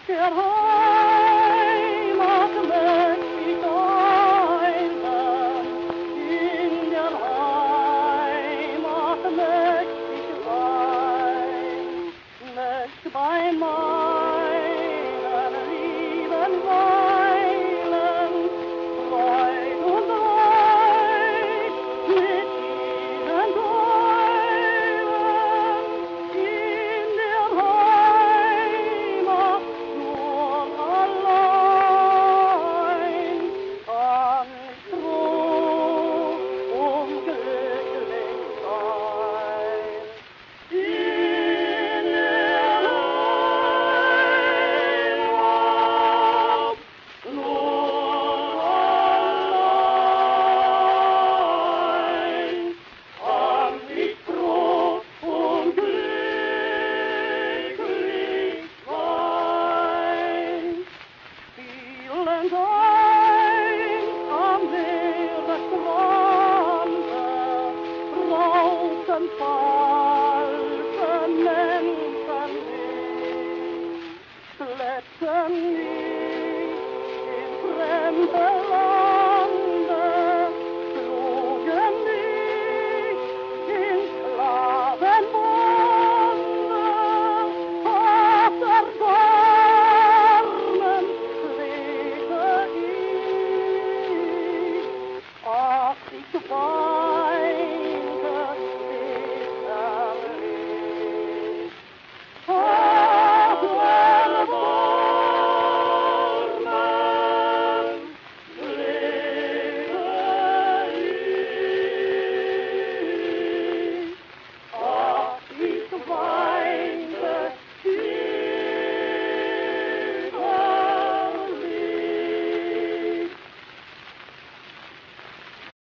Der Heimat möcht ich eilen, in der Heimat möcht ich sein, möcht bei meinen Lieben weilen, Freud und Leid mit ihnen teilen, in der Heimat nur allein kann ich froh und glücklich sein. In der Heimat nur allein kann ich froh und glücklich sein. Vielen Dank am Meeresstrande, draußen falsche Menschen nicht, schleppen nicht in fremde